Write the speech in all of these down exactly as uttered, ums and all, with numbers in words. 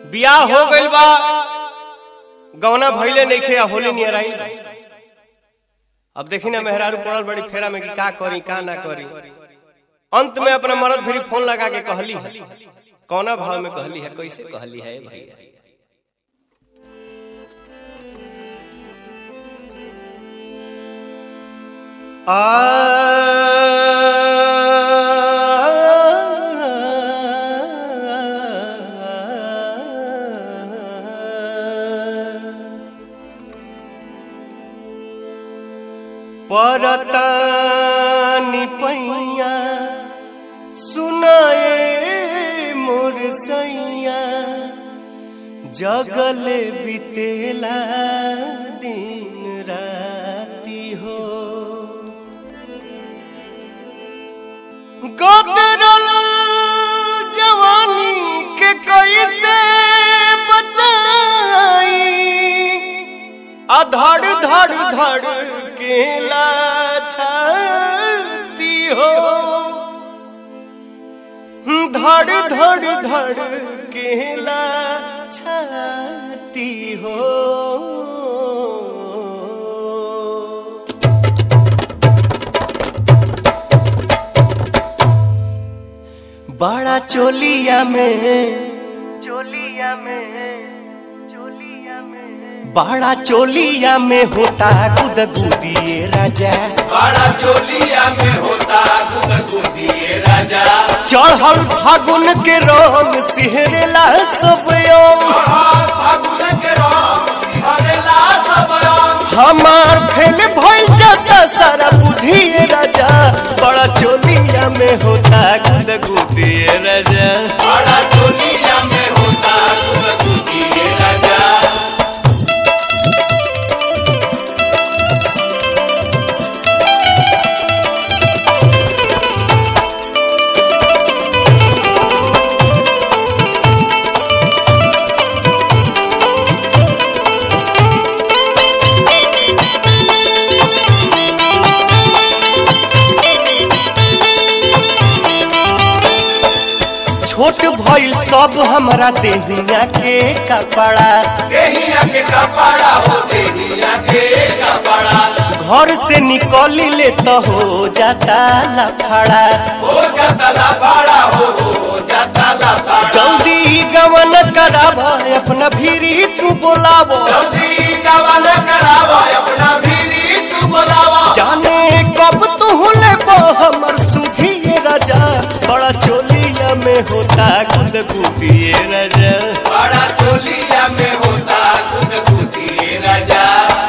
बियाह हो गइल बा गौना भइले नइखे होली नियर आई। अब देखी ना मेहरारू पड़ल बड़ी फेरा में कि का करी का ना करी। अंत में अपना मर्द फिर फोन लगा के कहली है, कौना भाव में कहली है, कैसे कहली है भैया। परतानी पैया सुनाए मोर सैया, जगले बितेला दिन राती हो। गोदरल जवानी के कैसे बचाई, अधड़ धड़ धड़ केला छाती हो। धड़ धड़ धड़ केला छाती हो। बड़ा चोलिया में चोलिया में चोलिया में बड़ा चोलिया में होता गुदगुदिए राजा, बड़ा चोलिया में होता गुदगुदिए राजा। चढ़ल फागुन के रंग सिहरेला सब अंग, फागुन के रंग सिहरेला सब अंग। हमार फेल भइल जाता सारा बुधिए राजा। बड़ा चोलिया में होता गुदगुदिए राजा, बड़ा चोलिया में होता गुदगुदिए राजा। छोट भइल सब हमरा देहिया के कपड़ा, देहिया के कपड़ा हो देहिया के कपड़ा। घर से निकली ले तो हो जाता लफड़ा, हो जाता लफड़ा हो हो जाता लफड़ा। जल्दी गवन करावा अपना भीरी तू बोलावो, जल्दी गवन करावा अपना भीरी तू बोलावा। जाने कब तू लेबो हमर सुधिए राजा। बड़ा चोलिया में होता गुदगुदिए राजा, बड़ा चोलिया में होता गुदगुदिए राजा।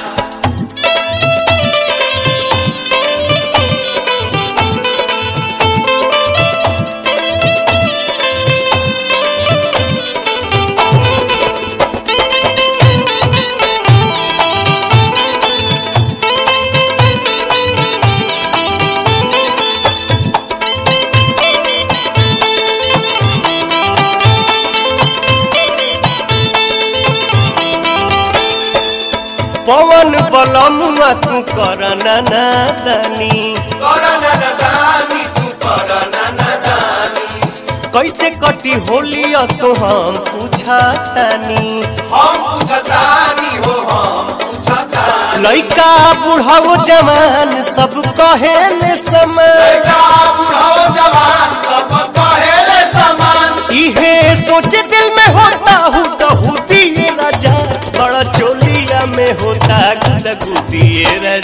पवन बलमुआ तू करना नादानी, करना नादानी तू करना नादानी। कैसे कटी होली असो हम पूछतानी, हम पूछतानी हो हम पूछतानी। लइका बुढ़ाओ जवान सब कहेले समान, लइका बुढ़ाओ जवान सब कहेले समान। इहे सोचे दिल में होता हूँ तो दिए राजा। बड़ा चोलिया में होता गुदगुदिए राजा।